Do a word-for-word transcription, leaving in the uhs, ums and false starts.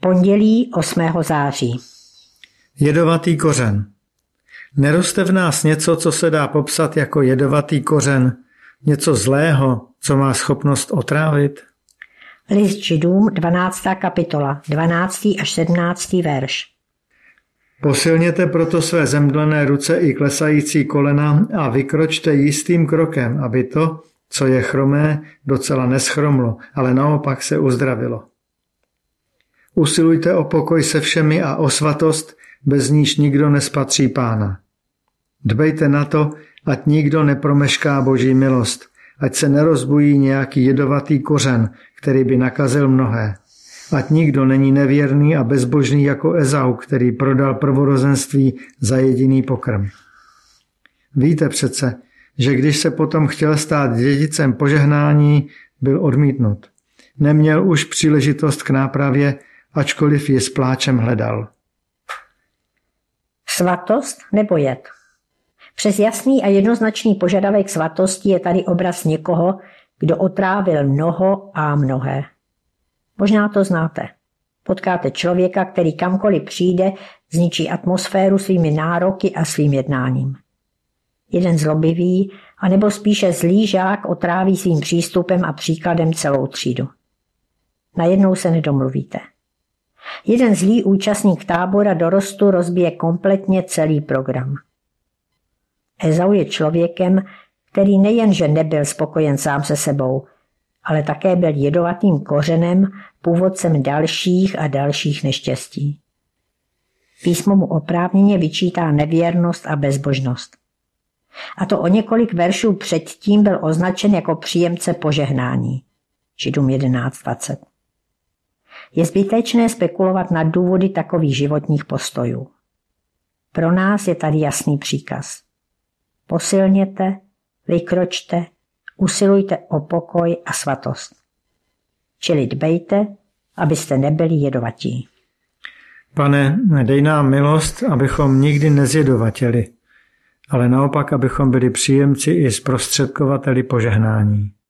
Pondělí osmého září. Jedovatý kořen. Neroste v nás něco, co se dá popsat jako jedovatý kořen, něco zlého, co má schopnost otrávit? List Židům, dvanáctá kapitola, dvanáctý až sedmnáctý verš. Posilněte proto své zemdlené ruce i klesající kolena a vykročte jistým krokem, aby to, co je chromé, docela neschromlo, ale naopak se uzdravilo. Usilujte o pokoj se všemi a o svatost, bez níž nikdo nespatří Pána. Dbejte na to, ať nikdo nepromešká Boží milost, ať se nerozbují nějaký jedovatý kořen, který by nakazil mnohé. Ať nikdo není nevěrný a bezbožný jako Ezau, který prodal prvorozenství za jediný pokrm. Víte přece, že když se potom chtěl stát dědicem požehnání, byl odmítnut. Neměl už příležitost k nápravě, ačkoliv ji s pláčem hledal. Svatost nebo jed? Přes jasný a jednoznačný požadavek svatosti je tady obraz někoho, kdo otrávil mnoho a mnohé. Možná to znáte. Potkáte člověka, který kamkoliv přijde, zničí atmosféru svými nároky a svým jednáním. Jeden zlobivý, anebo spíše zlý žák otráví svým přístupem a příkladem celou třídu. Najednou se nedomluvíte. Jeden zlý účastník tábora dorostu rozbije kompletně celý program. Ezau je člověkem, který nejenže nebyl spokojen sám se sebou, ale také byl jedovatým kořenem, původcem dalších a dalších neštěstí. Písmo mu oprávněně vyčítá nevěrnost a bezbožnost. A to o několik veršů předtím byl označen jako příjemce požehnání. Židům jedenáct dvacet. Je zbytečné spekulovat nad důvody takových životních postojů. Pro nás je tady jasný příkaz. Posilněte, vykročte, usilujte o pokoj a svatost. Čili dbejte, abyste nebyli jedovatí. Pane, dej nám milost, abychom nikdy nezjedovatěli, ale naopak, abychom byli příjemci i zprostředkovateli požehnání.